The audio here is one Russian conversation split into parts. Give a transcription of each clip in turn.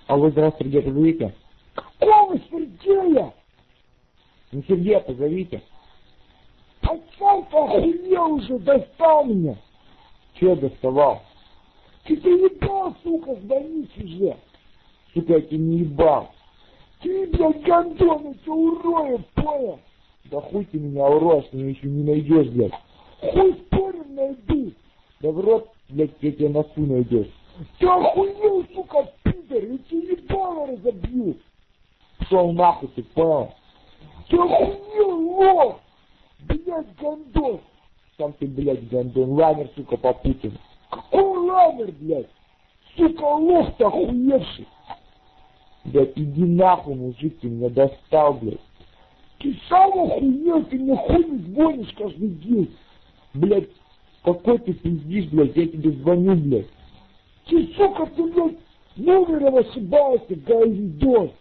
А вы здравствуйте, Сергея позовите. Какого Сергея? Ну, Сергея позовите. Пацан, ты охуел уже, достал меня. Че доставал? Ты доебал, сука, сдались уже. Сука, я тебя не ебал. Ты, блядь, гандон, это урою, понял? Да хуй ты меня уроешь, меня еще не найдешь, блядь. Хуй спорим найду. Да в рот, блядь, я тебя носу найдешь. Ты охуел, сука, пидор, я тебе ебало разобью. Пошел нахуй, ты понял? Ты охуел, лох. Блядь, гандон. Сам ты, блядь, гандон, лагерь, сука, попутан. Какой лагерь, блядь? Сука, лох ты охуевший. Блядь, иди нахуй, мужик, ты меня достал, блядь. Ты сам охуел, ты мне хуй не звонишь каждый день. Блядь, какой ты пиздишь, блядь, я тебе звоню, блядь. Ты, сука, ты, блядь, номером ошибаешься, гайдон.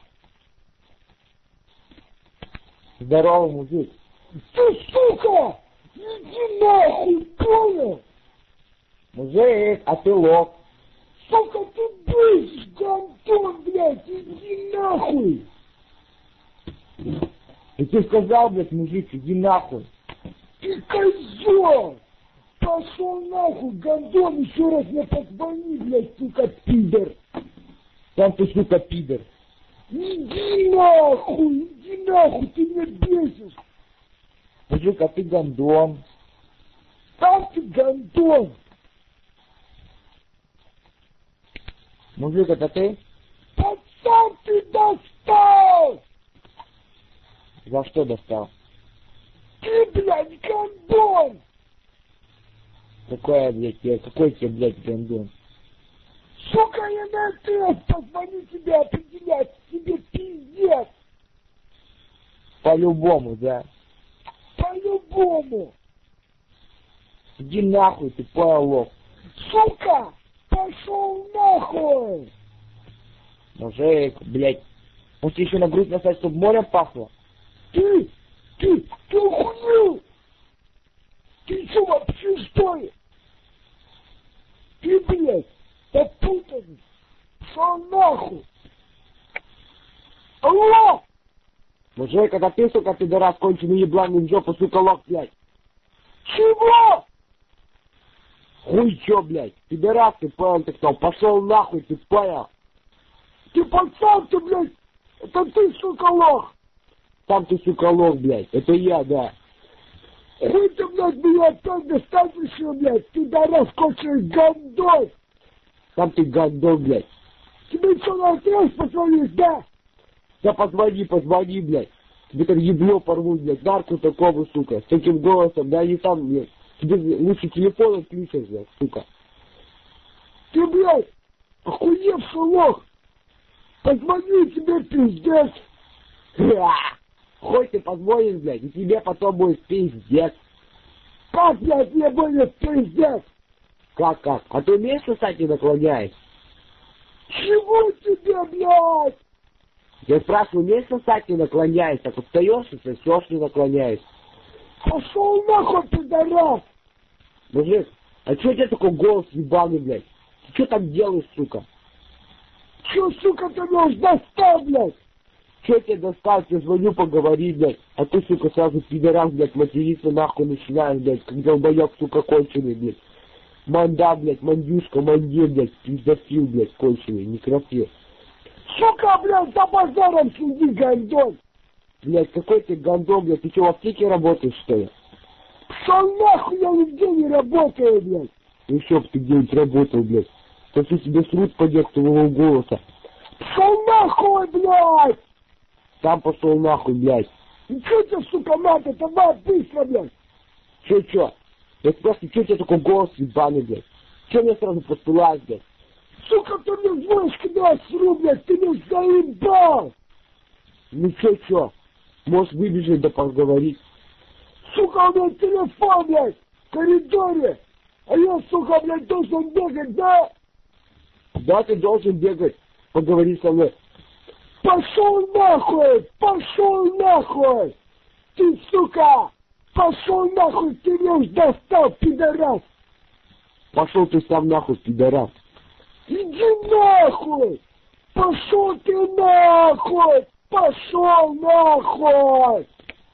Здорово, мужик. Ты, сука, иди нахуй, понял? Мужик, а ты лох. Сука, ты бысишь, гандон, блядь, иди нахуй. И ты сказал, блядь, мужик, иди нахуй. Ты козел. Пошел нахуй, гандон, еще раз мне позвони, блядь, сука, пидор. Сам ты, сука, пидор. Иди нахуй, ты меня бесишь. Мужик, а ты гандон. Сам ты гандон. Мужик, это ты? Пацан, ты достал. За что достал? Ты, блядь, гандон. Какой тебе, блядь, гандон? Сука, я на ТС позвоню тебе определять, тебе пиздец. По-любому, да. По-любому. Иди нахуй, ты лох. Сука, пошел нахуй. Мужик, блядь. Может еще на грудь насать, чтобы морем пахло? Ты охуел? Ты что вообще, что ли? Ты, блядь, попутанный. Шел нахуй. Алло! Мужик, это ты, сука, пидорас, конченый ебланый в жопу, сука, лох, блядь. Чего? Хуй чё, блядь? Пидорас, ты понял, ты кто? Пошел нахуй, ты понял? Ты пацан, ты, блядь, это ты, сука, лох. Сам ты, сука, лох, блядь. Это я, да. Хуй ты, блядь, меня опять достанешь, блядь, пидорас, конченый гандон. Сам ты гандон, блядь. Тебе что, на отрез позвонить, да? Да позвони, блядь. Тебе там ебло порвут, блядь, нарку такого, сука, с таким голосом, да они там, блядь. Тебе лучше телефон отключишь, блядь, сука. Ты, блядь, охуевший лох. Позвони, тебе пиздец. Хоть ты позвонишь, блядь, и тебе потом будет пиздец. Как, блядь, мне будет пиздец? Как? А ты умеешь сосать и наклоняешь? Чего тебе, блядь? Я спрашиваю, умеешь сосать и наклоняешь? Так вот встаешь и сосешь не наклоняешь. Пошел нахуй, пидорас. Мужик, а чё у тебя такой голос ебаный, блядь? Ты чё там делаешь, сука? Чё, сука, ты меня уж достал, блядь? Чё тебе достал, тебе звоню поговорить, блядь, а ты, сука, сразу пидорас, блядь, материться нахуй начинаешь, блядь, как долбоёб, сука, конченый, блядь. Манда, блядь, мандюшка, манде, блядь, пиздофил, блядь, конченый, некрофил. Сука, блядь, за базаром сиди, гандон. Блядь, какой ты гандон, блядь, ты чё, в аптеке работаешь, что ли? Пошел нахуй, я нигде не работаю, блядь. Ну ещё б ты где-нибудь работал, блядь. Если тебе срут пойдет твоего голоса. Пошел нахуй, блядь. Сам пошел нахуй, блядь. И чё тебе, сука, надо? Давай быстро, блядь. Чё? Я спрашиваю, чё у тебя такой голос ебаный, блядь? Чё мне сразу посылаешь, блядь? Сука, ты мне звонишь, когда я сру, блядь, ты меня заебал. Ну чё? Можешь выбежать да поговорить. Сука, у меня телефон, блядь, в коридоре. А я, сука, блядь, должен бегать, да? Да, ты должен бегать. Поговори со мной. Пошел нахуй. Ты, сука, пошел нахуй, ты меня уж достал, пидорас. Пошел ты сам нахуй, пидорас. Иди нахуй. Пошел ты нахуй! Пошел нахуй!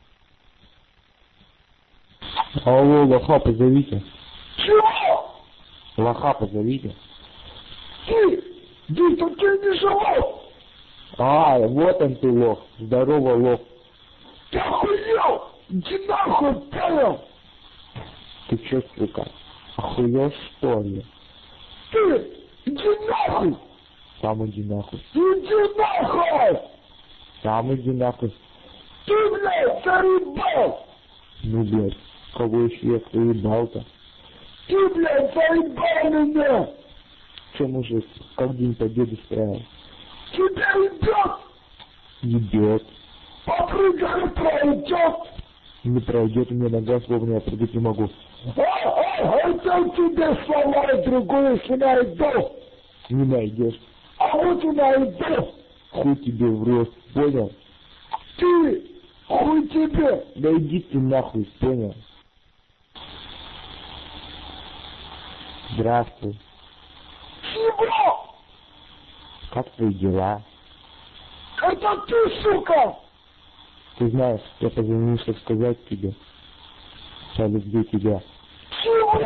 Алло, лоха позовите. Чего? Лоха позовите. Ты не живой! А, вот он ты, лох. Здорово, лох. Ты охуел! Иди нахуй, понял? Ты чё, сука, охуел, что ли? Ты иди нахуй! Сам иди нахуй. Иди нахуй! Сам иди нахуй. Ты, блядь, заебал! Ну, блядь, кого еще я проебал-то? Ты, блядь, заебал меня! Че, мужик, как День Победы справил? Тебя идет! Ебет. Попрыгай, пройдет! Не пройдет, у меня нога словно, я прыгать не могу. Это тебе сломай другую, если найду! Не найдешь. А вот и найду! Хуй тебе в рот, понял? Ты! Хуй тебе! Да иди ты нахуй, понял? Здравствуй. Чего? Как твои дела? Это ты, сука! Ты знаешь, я позвонил, чтобы сказать тебе. Я люблю тебя. Чего?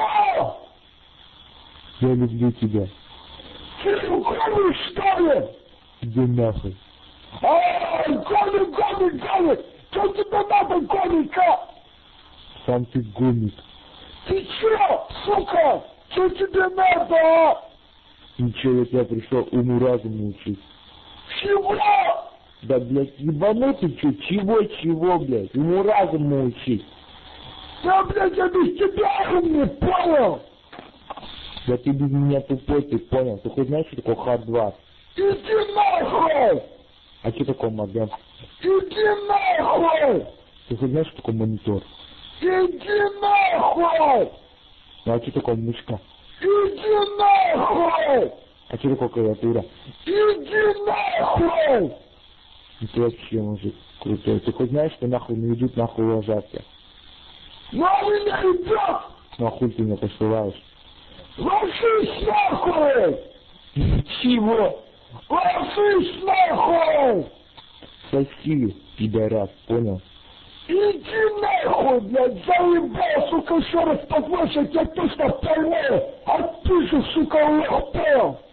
Я люблю тебя. Ты уходишь, что ли? Иди нахуй. Ай, гони! Что тебе надо, гоника? Сам ты гомик. Ты чё, сука? Что тебе надо, а? Ничего, я тебя пришел уму-разуму учить. Чего? Да, блядь, ебанутый чего, блядь? Уму-разуму учить. Да, блядь, я без тебя не понял. Да ты без меня тупой, ты понял? Ты хоть знаешь, что такое Hard2? Иди нахуй! А что такое модем? Иди нахуй! Ты хоть знаешь, что такое монитор? Иди нахуй! Ну а что такое мышка? Иди нахуй! А что такое клавиатура? Иди нахуй! Ну ты вообще, мужик, крутой. Ты хоть знаешь, что нахуй не идут, нахуй ложатся? Нахуй не идет! Ну а хуй ты меня посылаешь? Ложись нахуй! Чего? Ложись нахуй! Соси, пидорас, понял? Иди нахуй, блядь, заебал, сука, еще раз позволь, я тебя точно поймаю, а ты же, сука, лох, понял?